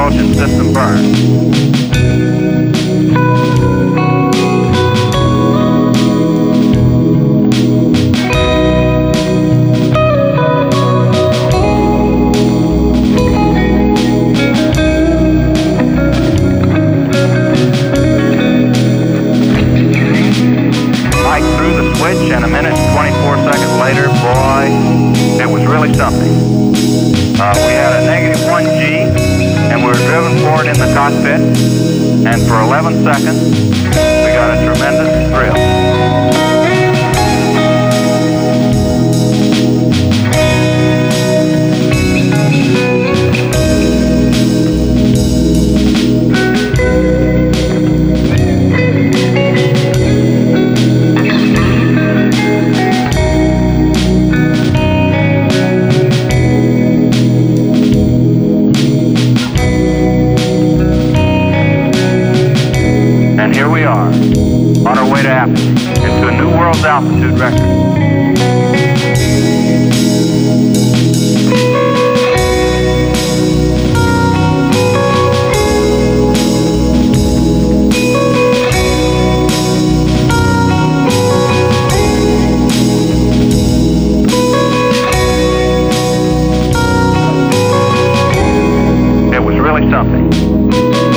propulsion system burn. Switch, and a minute and 24 seconds later, boy, it was really something. We had a -1G, and we were driven forward in the cockpit, and for 11 seconds, we got a tremendous thrill. And here we are, on our way to Athens, into a new world's altitude record. It was really something.